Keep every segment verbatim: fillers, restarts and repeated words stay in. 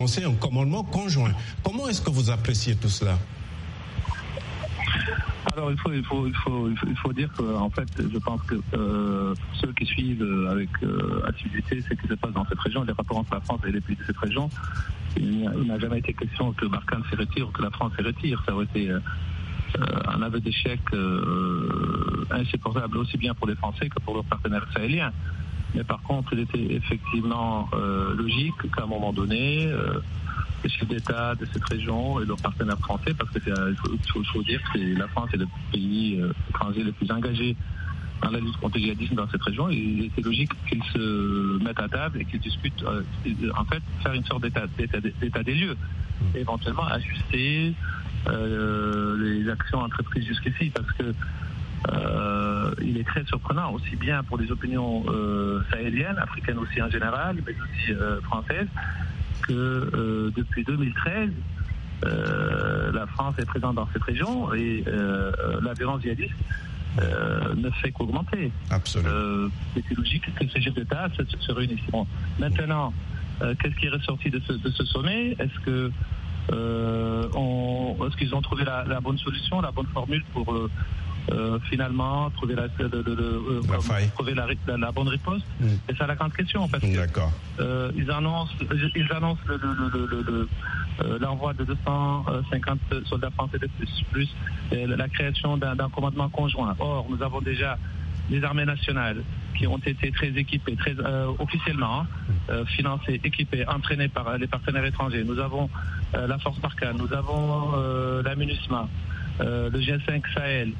C'est un commandement conjoint. Comment est-ce que vous appréciez tout cela? Alors il faut, il faut, il faut, il faut, il faut dire que en fait, je pense que euh, ceux qui suivent avec euh, assiduité ce qui se passe dans cette région, les rapports entre la France et les pays de cette région, il, il n'a jamais été question que Barkhane se retire ou que la France se retire. Ça aurait été euh, un aveu d'échec euh, insupportable aussi bien pour les Français que pour leurs partenaires sahéliens. Mais par contre, il était effectivement euh, logique qu'à un moment donné, euh, les chefs d'État de cette région et leurs partenaires français, parce que c'est, il faut, faut, faut dire que c'est, la France est le pays euh, étranger le plus engagé dans la lutte contre le djihadisme dans cette région. Et il était logique qu'ils se mettent à table et qu'ils discutent, euh, en fait, faire une sorte d'état, d'état, d'état des lieux, et éventuellement ajuster euh, les actions entreprises jusqu'ici, parce que Euh, il est très surprenant, aussi bien pour les opinions euh, sahéliennes, africaines aussi en général, mais aussi euh, françaises, que euh, depuis deux mille treize, euh, la France est présente dans cette région et euh, la violence djihadiste euh, ne fait qu'augmenter. Absolument. Euh, c'est logique que ces chefs d'État se, se réunissent. Bon. Maintenant, euh, qu'est-ce qui est ressorti de ce, de ce sommet? Est-ce que euh, on, est-ce qu'ils ont trouvé la, la bonne solution, la bonne formule pour euh, Euh, finalement trouver la, de, de, de, euh, la, trouver la, la, la bonne riposte? mm. Et c'est la grande question, parce que euh, ils annoncent ils annoncent le, le, le, le, le, euh, l'envoi de deux cent cinquante soldats français de plus, plus et la création d'un, d'un commandement conjoint. Or, nous avons déjà des armées nationales qui ont été très équipées, très euh, officiellement euh, financées, équipées, entraînées par les partenaires étrangers. Nous avons euh, la force Barkhane, nous avons euh, la MINUSMA, euh, le G cinq Sahel,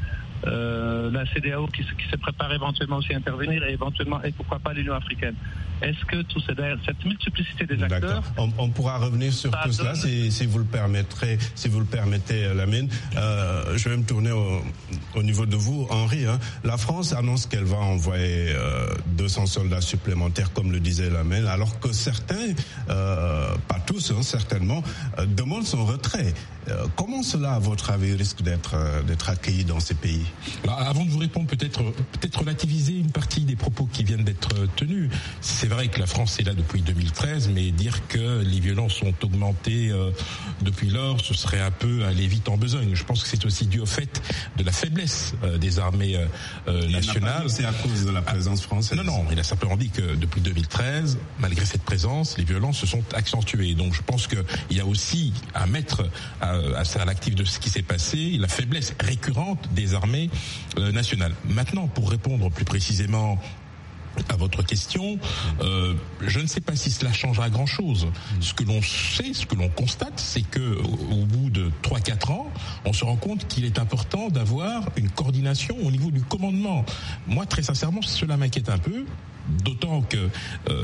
Euh, la C D A O qui, qui se prépare éventuellement aussi à intervenir et éventuellement, et pourquoi pas l'Union africaine. Est-ce que tout ce, cette multiplicité des acteurs... On, on pourra revenir sur tout cela si, si vous le permettrez, si vous le permettez, Lamine. Euh, je vais me tourner au, au niveau de vous, Henri. Hein. La France annonce qu'elle va envoyer euh, deux cents soldats supplémentaires, comme le disait Lamine, alors que certains, euh, pas tous, hein, certainement, euh, demandent son retrait. Euh, comment cela, à votre avis, risque d'être, euh, d'être accueilli dans ces pays? Alors, avant de vous répondre, peut-être, peut-être relativiser une partie des propos qui viennent d'être tenus. C'est vrai que la France est là depuis deux mille treize, mais dire que les violences ont augmenté euh, depuis lors, ce serait un peu aller vite en besogne. Je pense que c'est aussi dû au fait de la faiblesse euh, des armées euh, nationales. C'est à cause de la présence française. Non, non, il a simplement dit que depuis deux mille treize, malgré cette présence, les violences se sont accentuées. Donc je pense qu'il y a aussi à mettre à, à, à l'actif de ce qui s'est passé la faiblesse récurrente des armées euh, nationales. Maintenant, pour répondre plus précisément à votre question, euh, je ne sais pas si cela changera grand-chose. Ce que l'on sait, ce que l'on constate, c'est que au, au bout de trois à quatre ans, on se rend compte qu'il est important d'avoir une coordination au niveau du commandement. Moi, très sincèrement, cela m'inquiète un peu. D'autant que euh,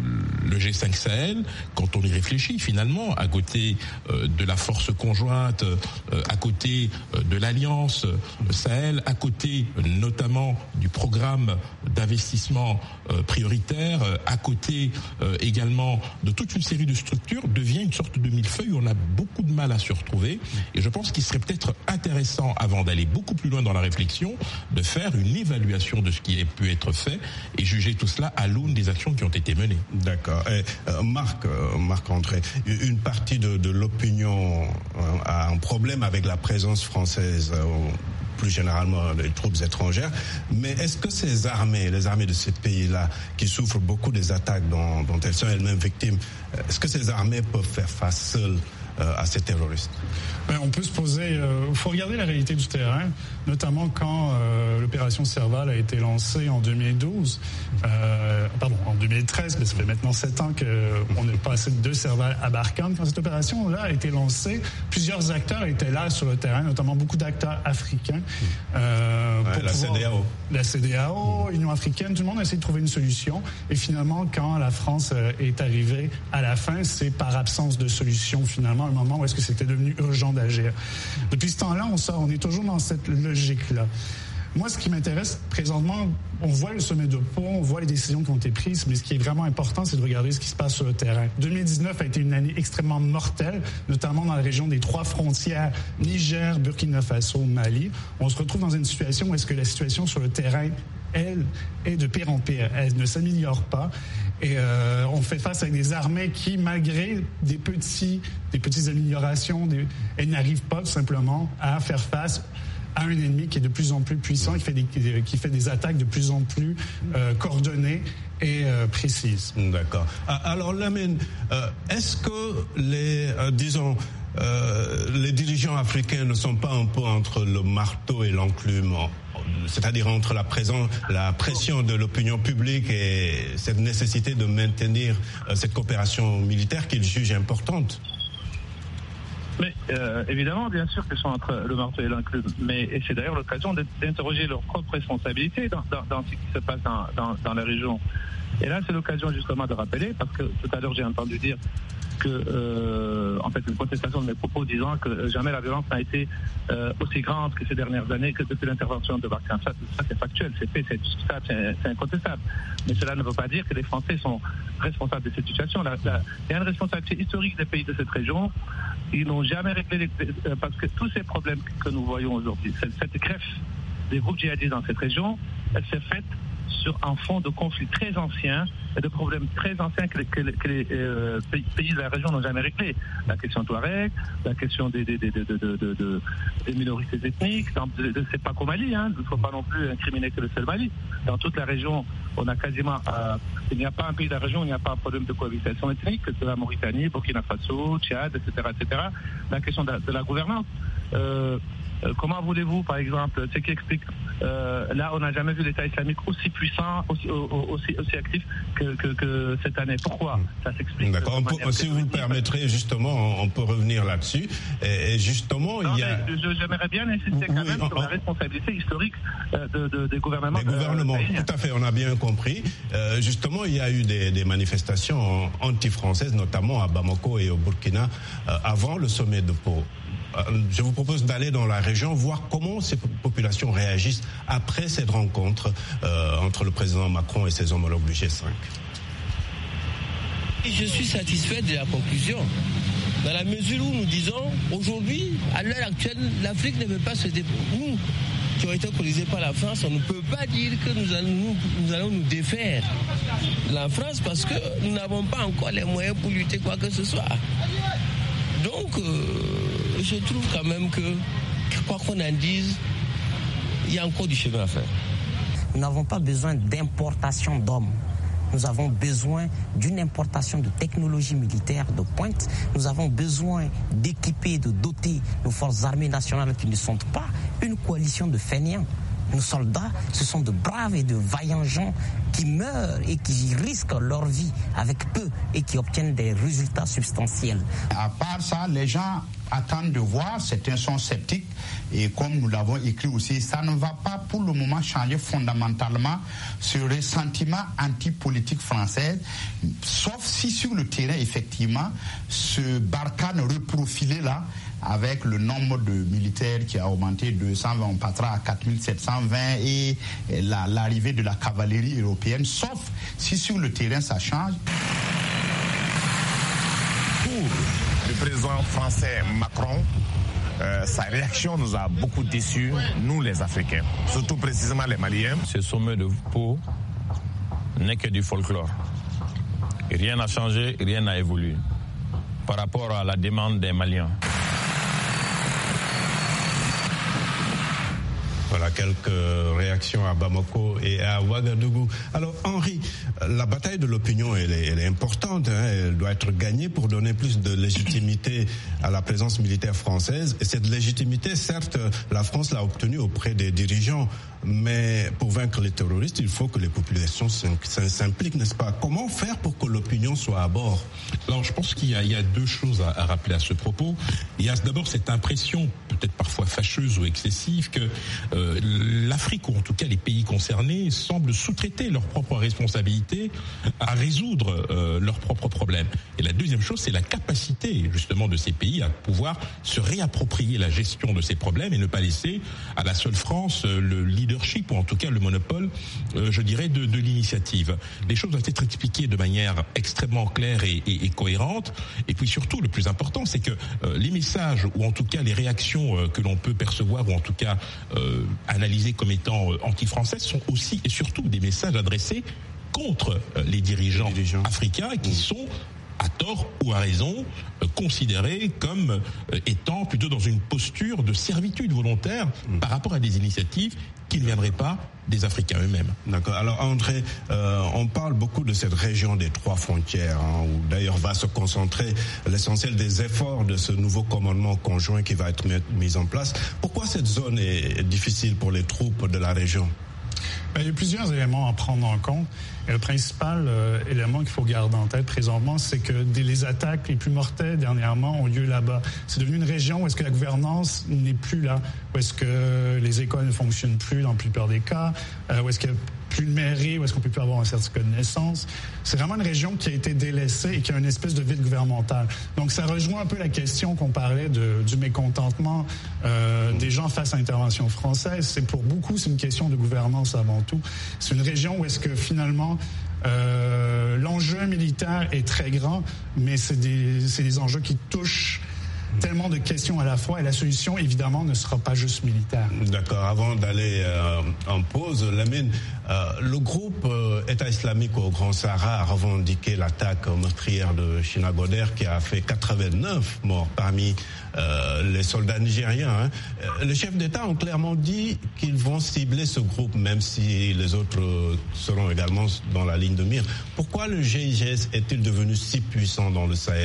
le G cinq Sahel, quand on y réfléchit finalement, à côté euh, de la force conjointe, euh, à côté euh, de l'Alliance euh, Sahel, à côté euh, notamment du programme d'investissement euh, prioritaire, euh, à côté euh, également de toute une série de structures, devient une sorte de millefeuille où on a beaucoup de mal à se retrouver. Et je pense qu'il serait peut-être intéressant, avant d'aller beaucoup plus loin dans la réflexion, de faire une évaluation de ce qui a pu être fait et juger tout cela à l'aune des actions qui ont été menées. D'accord. Et, euh, Marc, euh, Marc André, une partie de, de l'opinion euh, a un problème avec la présence française, euh, plus généralement les troupes étrangères. Mais est-ce que ces armées, les armées de ces pays-là, qui souffrent beaucoup des attaques dont, dont elles sont elles-mêmes victimes, est-ce que ces armées peuvent faire face seules euh, à ces terroristes? Ben, on peut se poser... Il euh, faut regarder la réalité du terrain, notamment quand euh, l'opération Serval a été lancée en deux mille douze. Euh, pardon, en deux mille treize, mais ça fait maintenant sept ans qu'on est passé de Serval à Barkhane. Quand cette opération-là a été lancée, plusieurs acteurs étaient là sur le terrain, notamment beaucoup d'acteurs africains. Euh, ouais, pour la pouvoir, C D A O. La C D A O, Union africaine, tout le monde a essayé de trouver une solution. Et finalement, quand la France est arrivée à la fin, c'est par absence de solution, finalement, un moment où est-ce que c'était devenu urgent d'agir. Depuis ce temps-là, on sort, on est toujours dans cette logique-là. Moi, ce qui m'intéresse présentement, on voit le sommet de Pau, on voit les décisions qui ont été prises, mais ce qui est vraiment important, c'est de regarder ce qui se passe sur le terrain. deux mille dix-neuf a été une année extrêmement mortelle, notamment dans la région des trois frontières, Niger, Burkina Faso, Mali. On se retrouve dans une situation où est-ce que la situation sur le terrain, elle, est de pire en pire. Elle ne s'améliore pas. Et euh, on fait face avec des armées qui, malgré des petits, des petites améliorations, des, elles n'arrivent pas tout simplement à faire face à un ennemi qui est de plus en plus puissant, qui fait des, qui fait des attaques de plus en plus euh, coordonnées et euh, précises. D'accord. Alors Lamine, euh, est-ce que les, euh, disons, euh, les dirigeants africains ne sont pas un peu entre le marteau et l'enclume, c'est-à-dire entre la, présence, la pression de l'opinion publique et cette nécessité de maintenir euh, cette coopération militaire qu'ils jugent importante? Mais euh, évidemment, bien sûr qu'ils sont entre le marteau et l'enclume. Mais et c'est d'ailleurs l'occasion d'interroger leurs propres responsabilités dans, dans, dans ce qui se passe dans, dans, dans la région. Et là, c'est l'occasion justement de rappeler, parce que tout à l'heure j'ai entendu dire que, euh, en fait, une contestation de mes propos disant que jamais la violence n'a été euh, aussi grande que ces dernières années, que depuis l'intervention de Barkhane. Ça, ça c'est factuel, c'est fait, c'est discutable, c'est, c'est incontestable. Mais cela ne veut pas dire que les Français sont responsables de cette situation. La, la, il y a une responsabilité historique des pays de cette région. Ils n'ont jamais réglé les, parce que tous ces problèmes que nous voyons aujourd'hui, cette, cette greffe des groupes djihadistes dans cette région, elle s'est faite sur un fond de conflits très anciens et de problèmes très anciens que les, que les, que les euh, pays, pays de la région n'ont jamais réglés. La question Touareg, la question des, des, des, des, des, des, des, des minorités ethniques, c'est pas qu'au Mali, hein, il ne faut pas non plus incriminer que le seul Mali. Dans toute la région, on a quasiment, euh, il n'y a pas un pays de la région où il n'y a pas un problème de cohabitation ethnique, que c'est la Mauritanie, Burkina Faso, Tchad, et cetera, et cetera. La question de la, de la gouvernance. Euh, Euh, comment voulez-vous, par exemple, ce qui explique, euh, là, on n'a jamais vu l'État islamique aussi puissant, aussi, aussi, aussi actif que, que, que cette année. Pourquoi? Ça s'explique. D'accord. Peut, si vous le permettrez, justement, on peut revenir là-dessus. Et, et justement, non, il y a... Je, j'aimerais bien insister quand oui, même on, sur la responsabilité historique euh, de, de, des gouvernements. Des gouvernements, euh, tout à fait, on a bien compris. Euh, justement, il y a eu des, des manifestations anti-françaises, notamment à Bamako et au Burkina, euh, avant le sommet de Pau. Je vous propose d'aller dans la région, voir comment ces populations réagissent après cette rencontre euh, entre le président Macron et ses homologues du G cinq. Je suis satisfait de la conclusion, dans la mesure où nous disons, aujourd'hui, à l'heure actuelle, l'Afrique ne peut pas se débrouiller. Nous, qui ont été colonisés par la France, on ne peut pas dire que nous allons nous, nous allons nous défaire de la France parce que nous n'avons pas encore les moyens pour lutter quoi que ce soit. Donc, euh, je trouve quand même que, quoi qu'on en dise, il y a encore du chemin à faire. Nous n'avons pas besoin d'importation d'hommes. Nous avons besoin d'une importation de technologies militaires de pointe. Nous avons besoin d'équiper, de doter nos forces armées nationales qui ne sont pas une coalition de fainéants. Nos soldats, ce sont de braves et de vaillants gens qui meurent et qui risquent leur vie avec peu et qui obtiennent des résultats substantiels. À part ça, les gens attendent de voir, certains sont sceptiques et comme nous l'avons écrit aussi, ça ne va pas pour le moment changer fondamentalement ce ressentiment anti-politique française, sauf si sur le terrain, effectivement, ce Barkhane reprofilé là, avec le nombre de militaires qui a augmenté de deux cent vingt, on passera à quatre mille sept cent vingt et la, l'arrivée de la cavalerie européenne, sauf si sur le terrain ça change. Pour le président français Macron, euh, sa réaction nous a beaucoup déçus, nous les Africains, surtout précisément les Maliens. Ce sommet de Pau n'est que du folklore. Rien n'a changé, rien n'a évolué par rapport à la demande des Maliens. Voilà quelques réactions à Bamako et à Ouagadougou. Alors Henri, la bataille de l'opinion elle est, elle est importante, hein, elle doit être gagnée pour donner plus de légitimité à la présence militaire française. Et cette légitimité, certes, la France l'a obtenue auprès des dirigeants, mais pour vaincre les terroristes, il faut que les populations s'impliquent, n'est-ce pas? Comment faire pour que l'opinion soit à bord? Alors je pense qu'il y a, il y a deux choses à, à rappeler à ce propos. Il y a d'abord cette impression, peut-être parfois fâcheuse ou excessive, que euh, l'Afrique, ou en tout cas les pays concernés, semblent sous-traiter leurs propres responsabilités à résoudre euh, leurs propres problèmes. Et la deuxième chose, c'est la capacité justement de ces pays à pouvoir se réapproprier la gestion de ces problèmes et ne pas laisser à la seule France euh, le leadership, ou en tout cas le monopole, euh, je dirais, de, de l'initiative. Les choses doivent être expliquées de manière extrêmement claire et, et, et cohérente. Et puis surtout, le plus important, c'est que euh, les messages, ou en tout cas les réactions euh, que l'on peut percevoir, ou en tout cas euh, analyser comme étant euh, anti-françaises, sont aussi et surtout des messages adressés contre les dirigeants, les dirigeants. africains qui mmh. sont à tort ou à raison, euh, considérés comme euh, étant plutôt dans une posture de servitude volontaire mmh. par rapport à des initiatives qui ne viendraient pas des Africains eux-mêmes. D'accord. Alors André, euh, on parle beaucoup de cette région des trois frontières, hein, où d'ailleurs va se concentrer l'essentiel des efforts de ce nouveau commandement conjoint qui va être mis en place. Pourquoi cette zone est difficile pour les troupes de la région ? Ben, il y a plusieurs éléments à prendre en compte. Et le principal euh, élément qu'il faut garder en tête présentement, c'est que des, les attaques les plus mortelles dernièrement ont lieu là-bas. C'est devenu une région où est-ce que la gouvernance n'est plus là, où est-ce que les écoles ne fonctionnent plus dans la plupart des cas, euh, où est-ce qu'il y a plus de mairie, où est-ce qu'on peut plus avoir un certificat de naissance. C'est vraiment une région qui a été délaissée et qui a une espèce de vide gouvernemental. Donc ça rejoint un peu la question qu'on parlait de, du mécontentement euh, des gens face à l'intervention française. C'est pour beaucoup, c'est une question de gouvernance avant tout. C'est une région où est-ce que finalement euh, l'enjeu militaire est très grand, mais c'est des, c'est des enjeux qui touchent tellement de questions à la fois, et la solution, évidemment, ne sera pas juste militaire. D'accord. Avant d'aller euh, en pause, Lamine, euh, le groupe euh, État islamique au Grand Sahara a revendiqué l'attaque meurtrière de China Goder qui a fait quatre-vingt-neuf morts parmi euh, les soldats nigériens. Hein. Les chefs d'État ont clairement dit qu'ils vont cibler ce groupe, même si les autres euh, seront également dans la ligne de mire. Pourquoi le G I G S est-il devenu si puissant dans le Sahel ?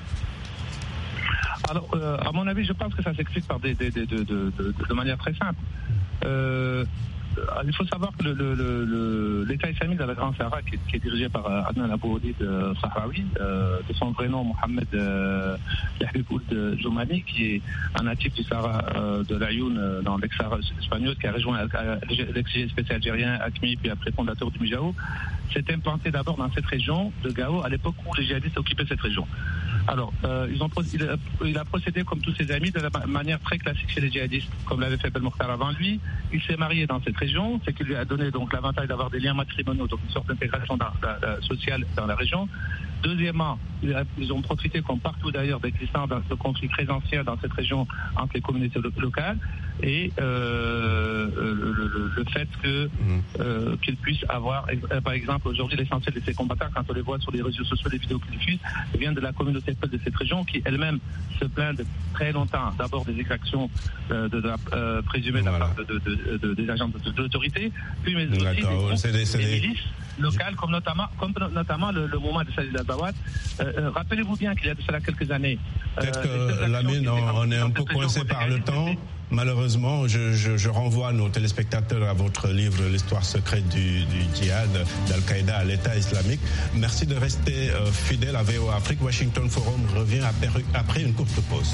Alors, euh, à mon avis, je pense que ça s'explique par des, des, des, de, de, de, de manière très simple. Euh, il faut savoir que le, le, le, l'État islamique de la Grande Sahara, qui est, qui est dirigé par Adnan Abou Oulid euh, Sahraoui, euh, de son vrai nom Mohamed euh, Yahbib Ould Joumani, qui est un natif du Sahara euh, de l'Ayoun, euh, dans l'ex-Sahara espagnol, qui a rejoint l'ex-G S P C algérien, A Q M I, puis après fondateur du Mijao, s'est implanté d'abord dans cette région de Gao, à l'époque où les djihadistes occupaient cette région. Alors, euh, ils ont, il, a, il a procédé comme tous ses amis de la manière très classique chez les djihadistes, comme l'avait fait Belmokhtar avant lui. Il s'est marié dans cette région, c'est qu'il lui a donné donc l'avantage d'avoir des liens matrimoniaux, donc une sorte d'intégration dans, dans, dans, sociale dans la région. Deuxièmement, ils ont profité, comme partout d'ailleurs, d'existence de conflits très anciens dans cette région entre les communautés locales, et euh, le, le, le fait que euh, qu'ils puissent avoir, par exemple, aujourd'hui, l'essentiel de ces combattants, quand on les voit sur les réseaux sociaux, les vidéos qu'ils diffusent, viennent de la communauté de cette région, qui elle-même se plaint de très longtemps, d'abord des exactions euh, de, de, euh, présumées voilà. de la part de, de, de, de, des agents de, de, de l'autorité, puis mais aussi des, groupes, c'est des, c'est des milices locales, comme notamment, comme notamment le, le mouvement de Salih al-Zawad. Euh, euh, rappelez-vous bien qu'il y a de cela quelques années. Peut-être euh, que Lamine, on, on est un peu coincé par le temps. Malheureusement, je, je, je renvoie nos téléspectateurs à votre livre « L'histoire secrète du, du djihad d'Al-Qaïda à l'État islamique ». Merci de rester euh, fidèle à V O A Afrique. Washington Forum revient après, après une courte pause.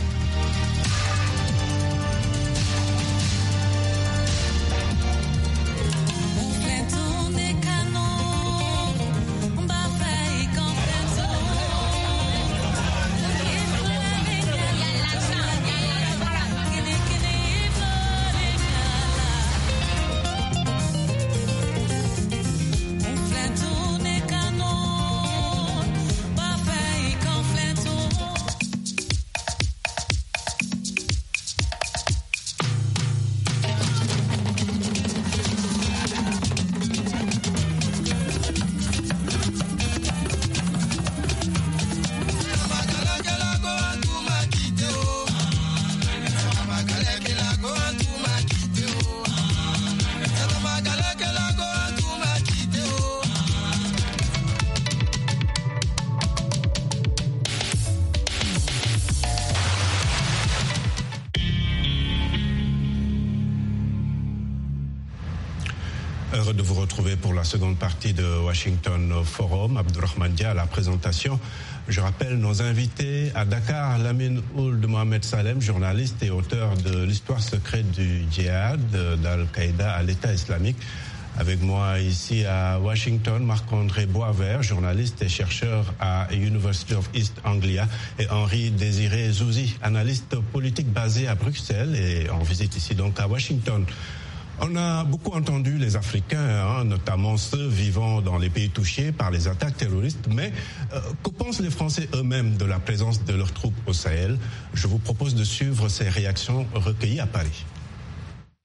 Heureux de vous retrouver pour la seconde partie de Washington Forum. Abdourahmane Dia à la présentation. Je rappelle nos invités à Dakar, Lamine Ould Mohamed Salem, journaliste et auteur de l'histoire secrète du djihad d'Al-Qaïda à l'État islamique. Avec moi ici à Washington, Marc-André Boisvert, journaliste et chercheur à University of East Anglia, et Henri Désiré Zouzi, analyste politique basé à Bruxelles et en visite ici donc à Washington. On a beaucoup entendu les Africains, hein, notamment ceux vivant dans les pays touchés par les attaques terroristes, mais euh, que pensent les Français eux-mêmes de la présence de leurs troupes au Sahel? Je vous propose de suivre ces réactions recueillies à Paris.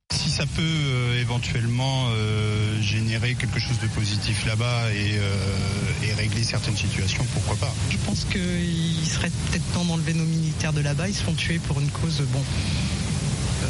Si ça peut euh, éventuellement euh, générer quelque chose de positif là-bas et, euh, et régler certaines situations, pourquoi pas. Je pense qu'il serait peut-être temps d'enlever nos militaires de là-bas. Ils se font tuer pour une cause, bon... Euh,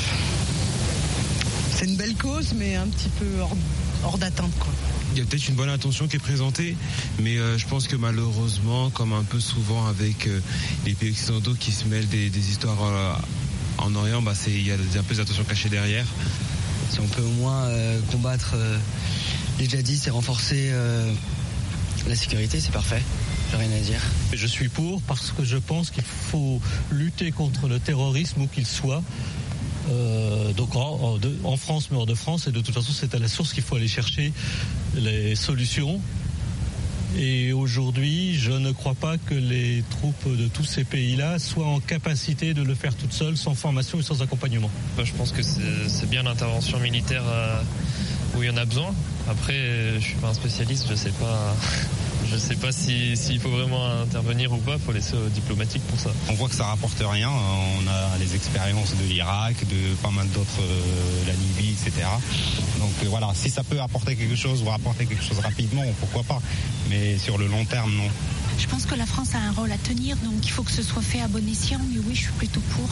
c'est une belle cause, mais un petit peu hors, hors d'atteinte, quoi. Il y a peut-être une bonne intention qui est présentée, mais euh, je pense que malheureusement, comme un peu souvent avec euh, les pays occidentaux qui se mêlent des, des histoires... Euh, En Orient, bah, c'est, il y a un peu d'attention cachée derrière. Si on peut au moins euh, combattre euh, les djihadistes et renforcer euh, la sécurité, c'est parfait. J'ai rien à dire. Je suis pour parce que je pense qu'il faut lutter contre le terrorisme où qu'il soit. Euh, donc en, en, de, en France, mais hors de France, et de toute façon, c'est à la source qu'il faut aller chercher les solutions. Et aujourd'hui, je ne crois pas que les troupes de tous ces pays-là soient en capacité de le faire toutes seules, sans formation et sans accompagnement. Je pense que c'est, c'est bien l'intervention militaire euh, où il y en a besoin. Après, je ne suis pas un spécialiste, je ne sais pas, je sais pas si, s'il faut vraiment intervenir ou pas. Il faut laisser aux diplomatiques pour ça. On voit que ça rapporte rien. On a les expériences de l'Irak, de pas mal d'autres, euh, la Libye, et cetera. Donc euh, voilà, si ça peut apporter quelque chose ou rapporter quelque chose rapidement, pourquoi pas. Mais sur le long terme, non. Je pense que la France a un rôle à tenir, donc il faut que ce soit fait à bon escient. Mais oui, je suis plutôt pour.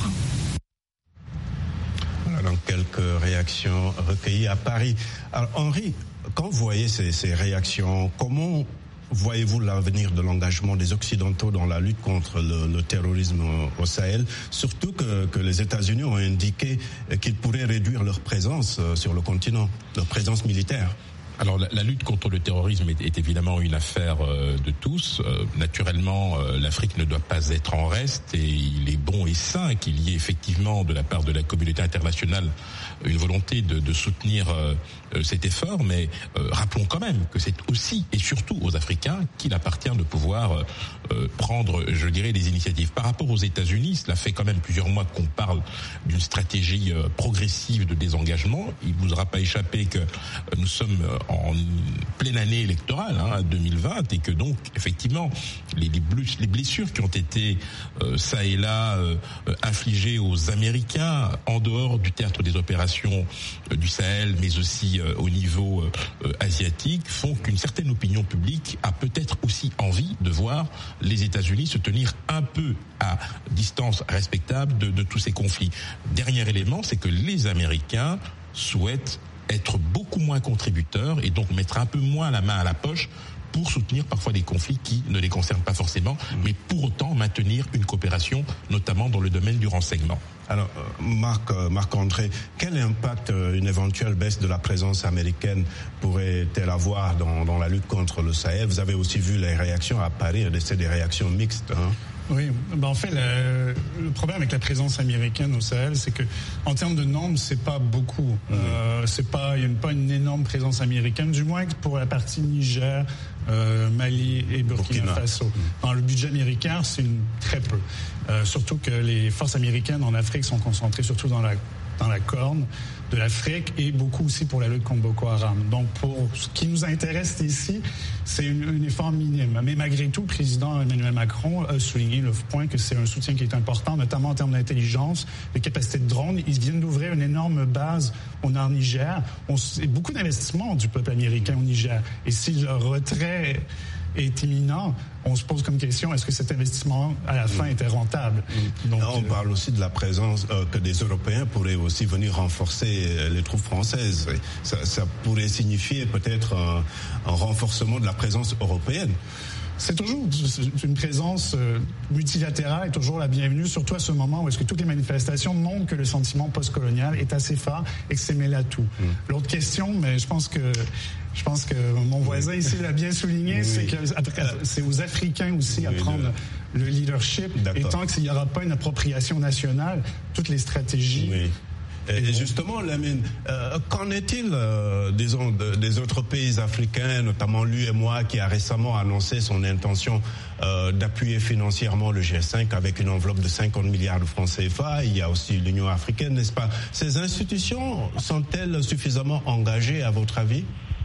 Voilà donc quelques réactions recueillies à Paris. Alors Henri, quand vous voyez ces, ces réactions, comment voyez-vous l'avenir de l'engagement des Occidentaux dans la lutte contre le, le terrorisme au, au Sahel, surtout que, que les États-Unis ont indiqué qu'ils pourraient réduire leur présence sur le continent, leur présence militaire? Alors la, la lutte contre le terrorisme est, est évidemment une affaire euh, de tous. Euh, naturellement, euh, l'Afrique ne doit pas être en reste et il est bon et sain qu'il y ait effectivement de la part de la communauté internationale une volonté de, de soutenir euh, cet effort. Mais euh, rappelons quand même que c'est aussi et surtout aux Africains qu'il appartient de pouvoir euh, prendre, je dirais, des initiatives. Par rapport aux États-Unis, cela fait quand même plusieurs mois qu'on parle d'une stratégie euh, progressive de désengagement. Il ne vous aura pas échappé que euh, nous sommes euh, en pleine année électorale, hein, deux mille vingt, et que donc effectivement les, les blessures qui ont été euh, ça et là euh, infligées aux Américains en dehors du théâtre des opérations euh, du Sahel, mais aussi euh, au niveau euh, asiatique, font qu'une certaine opinion publique a peut-être aussi envie de voir les États-Unis se tenir un peu à distance respectable de, de tous ces conflits. Dernier élément, c'est que les Américains souhaitent être beaucoup moins contributeurs et donc mettre un peu moins la main à la poche pour soutenir parfois des conflits qui ne les concernent pas forcément, mmh. mais pour autant maintenir une coopération, notamment dans le domaine du renseignement. Alors, Marc, Marc-André, quel impact une éventuelle baisse de la présence américaine pourrait-elle avoir dans, dans la lutte contre le Sahel? Vous avez aussi vu les réactions à Paris, c'est des réactions mixtes, hein? Oui, ben en fait, le, le problème avec la présence américaine au Sahel, c'est que en termes de nombre, c'est pas beaucoup. Mmh. Euh, c'est pas, il n'y a pas une énorme présence américaine, du moins pour la partie Niger, euh, Mali et Burkina, Burkina. Faso. Mmh. Dans le budget américain, c'est une, très peu. Euh, surtout que les forces américaines en Afrique sont concentrées surtout dans la dans la corne de l'Afrique et beaucoup aussi pour la lutte contre Boko Haram. Donc, pour ce qui nous intéresse ici, c'est un effort minime. Mais malgré tout, le président Emmanuel Macron a souligné le point que c'est un soutien qui est important, notamment en termes d'intelligence, de capacité de drone. Ils viennent d'ouvrir une énorme base au Nord-Niger. On, beaucoup d'investissements du peuple américain au Niger. Et si le retrait est imminent, on se pose comme question, est-ce que cet investissement à la fin était rentable? Donc, Là, on euh, parle aussi de la présence euh, que des Européens pourraient aussi venir renforcer les troupes françaises. Ça, ça pourrait signifier peut-être un, un renforcement de la présence européenne. C'est toujours une présence multilatérale est toujours la bienvenue, surtout à ce moment où est-ce que toutes les manifestations montrent que le sentiment postcolonial est assez fort et que c'est mêlé à tout. Mmh. L'autre question, mais je pense que je pense que mon voisin ici l'a bien souligné, oui. c'est que c'est aux Africains aussi à oui, prendre le, le leadership. Et tant qu'il n'y aura pas une appropriation nationale, toutes les stratégies. Oui. Et justement, Lamine, euh, qu'en est-il, euh, disons, de, des autres pays africains, notamment l'U E M O A, qui a récemment annoncé son intention euh, d'appuyer financièrement le G cinq avec une enveloppe de cinquante milliards de francs C F A. Il y a aussi l'Union africaine, n'est-ce pas? Ces institutions sont-elles suffisamment engagées, à votre avis?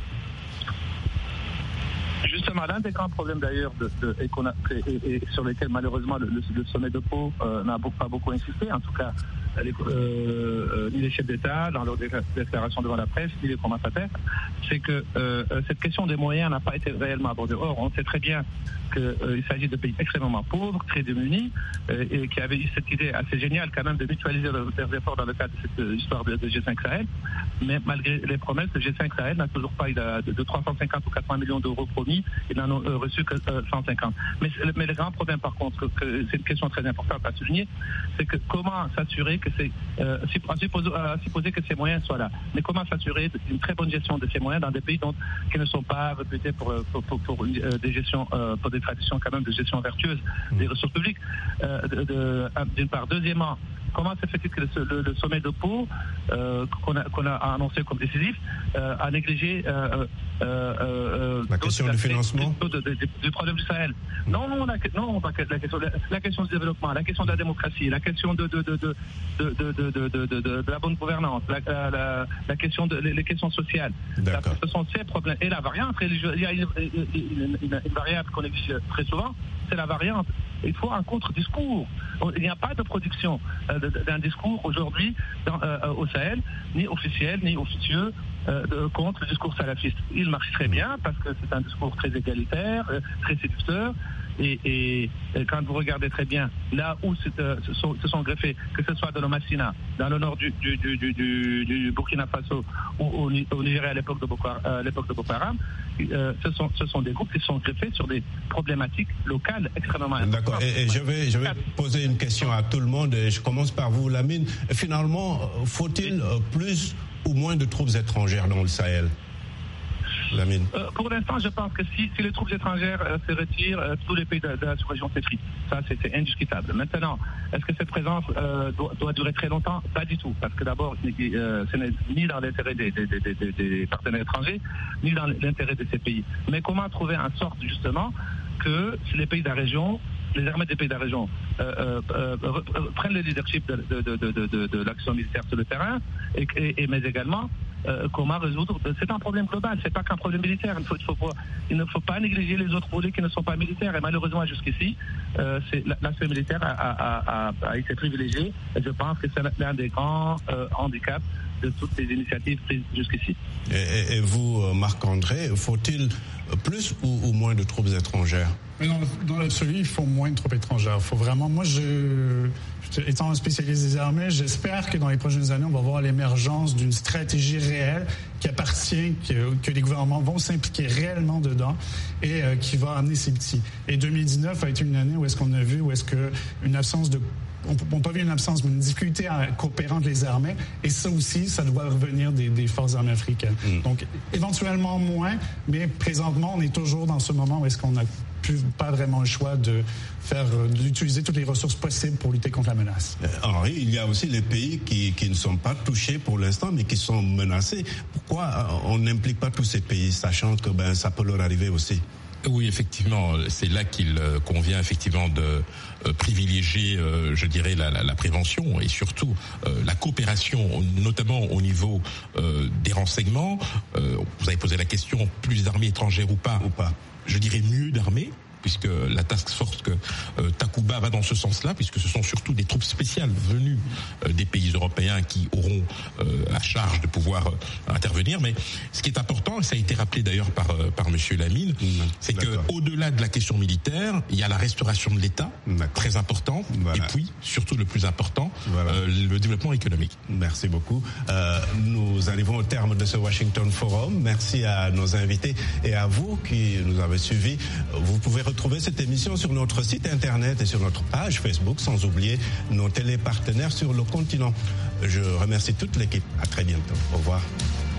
Justement, l'un des grands problèmes d'ailleurs de, de, et, et, et sur lesquels malheureusement le, le, le sommet de Pau euh, n'a pas beaucoup insisté, en tout cas les, euh, ni les chefs d'État dans leurs déclarations devant la presse, ni les commentateurs, c'est que euh, cette question des moyens n'a pas été réellement abordée. Or, on sait très bien qu'il euh, s'agit de pays extrêmement pauvres, très démunis, euh, et qui avaient eu cette idée assez géniale quand même de mutualiser leurs, leurs efforts dans le cadre de cette euh, histoire de, de G cinq Sahel. Mais malgré les promesses, le G cinq Sahel n'a toujours pas eu de, de, de trois cent cinquante ou quatre cents millions d'euros promis, ils n'en ont euh, reçu que euh, cent cinquante. Mais, mais le grand problème, par contre, que, que c'est une question très importante à souligner, c'est que comment s'assurer que c'est, euh, supposer, euh, supposer que ces moyens soient là, mais comment s'assurer d'une très bonne gestion de ces moyens dans des pays dont, qui ne sont pas réputés pour, pour, pour, pour euh, des gestions, euh, pour des traditions quand même de gestion vertueuse des ressources publiques, euh, de, de, d'une part. Deuxièmement, comment se fait-il que le, le, le sommet de Pau, euh, qu'on, a, qu'on a annoncé comme décisif, euh, a négligé euh, euh, euh, la question du financement de, de, de, de, du problème du Sahel. Non, non, la, non la, question, la, la question du développement, la question de la démocratie, la question de, de, de, de, de, de, de, de, de, de, de la bonne gouvernance, la, la, la question de les questions sociales. La, ce sont ces problèmes. Et la variante religieuse, il y a une, une, une, une, une variable qu'on exige très souvent, c'est la variante. Il faut un contre-discours. Il n'y a pas de production euh, d'un discours aujourd'hui dans, euh, au Sahel, ni officiel, ni officieux, euh, de, contre le discours salafiste. Il marche très bien parce que c'est un discours très égalitaire, euh, très séducteur. Et, et, et quand vous regardez très bien là où euh, se, sont, se sont greffés, que ce soit dans le Massina, dans le nord du, du, du, du, du, du Burkina Faso ou au, au Nigeria à l'époque de Boko, euh, l'époque de Boko Haram, euh, ce, sont, ce sont des groupes qui sont greffés sur des problématiques locales extrêmement importantes. D'accord. Et, et je vais, je vais poser une question à tout le monde. Et je commence par vous, Lamine. Finalement, faut-il plus ou moins de troupes étrangères dans le Sahel? Lamine. Euh, pour l'instant, je pense que si, si les troupes étrangères euh, se retirent, euh, tous les pays de, de la sous-région s'effritent. Ça, c'est, c'est indiscutable. Maintenant, est-ce que cette présence euh, doit, doit durer très longtemps? Pas du tout. Parce que d'abord, euh, ce n'est ni dans l'intérêt des, des, des, des, des partenaires étrangers, ni dans l'intérêt de ces pays. Mais comment trouver en sorte, justement, que si les pays de la région, les armées des pays de la région euh, euh, euh, prennent le leadership de, de, de, de, de, de l'action militaire sur le terrain, et, et, et mais également Euh, comment résoudre. C'est un problème global, c'est pas qu'un problème militaire. Il, faut, il, faut pas, il ne faut pas négliger les autres volets qui ne sont pas militaires. Et malheureusement, jusqu'ici, euh, c'est, l'aspect militaire a, a, a, a été privilégié. Et je pense que c'est l'un des grands euh, handicaps de toutes les initiatives prises jusqu'ici. Et, et vous, Marc-André, faut-il plus ou, ou moins de troupes étrangères? Mais non, dans l'absolu, il faut moins de troupes étrangères. Il faut vraiment, moi, je, étant un spécialiste des armées, j'espère que dans les prochaines années, on va voir l'émergence d'une stratégie réelle qui appartient, que, que les gouvernements vont s'impliquer réellement dedans et euh, qui va amener ces petits. Et deux mille dix-neuf a été une année où est-ce qu'on a vu, où est-ce qu'une absence de on n'a pas vu une absence, mais une difficulté à coopérer entre les armées. Et ça aussi, ça doit revenir des, des forces armées africaines. Mm. Donc, éventuellement moins, mais présentement, on est toujours dans ce moment où est-ce qu'on n'a plus pas vraiment le choix de faire, d'utiliser toutes les ressources possibles pour lutter contre la menace. Henri, il y a aussi les pays qui, qui ne sont pas touchés pour l'instant, mais qui sont menacés. Pourquoi on n'implique pas tous ces pays, sachant que ben, ça peut leur arriver aussi? Oui, effectivement, c'est là qu'il convient effectivement de euh, privilégier, euh, je dirais, la, la, la prévention et surtout euh, la coopération, notamment au niveau euh, des renseignements. Euh, vous avez posé la question, plus d'armées étrangères ou pas, ou pas. Je dirais mieux d'armées, puisque la task force que euh, Takuba va dans ce sens-là, puisque ce sont surtout des troupes spéciales venues euh, des pays européens qui auront euh, à charge de pouvoir euh, intervenir. Mais ce qui est important, et ça a été rappelé d'ailleurs par euh, par Monsieur Lamine, mmh, c'est que au-delà de la question militaire, il y a la restauration de l'État, d'accord, très importante, voilà, et puis surtout le plus important, voilà, euh, le développement économique. Merci beaucoup. Euh, nous arrivons au terme de ce Washington Forum. Merci à nos invités et à vous qui nous avez suivis. Vous pouvez retrouver cette émission sur notre site internet et sur notre page Facebook, sans oublier nos télépartenaires sur le continent. Je remercie toute l'équipe. À très bientôt. Au revoir.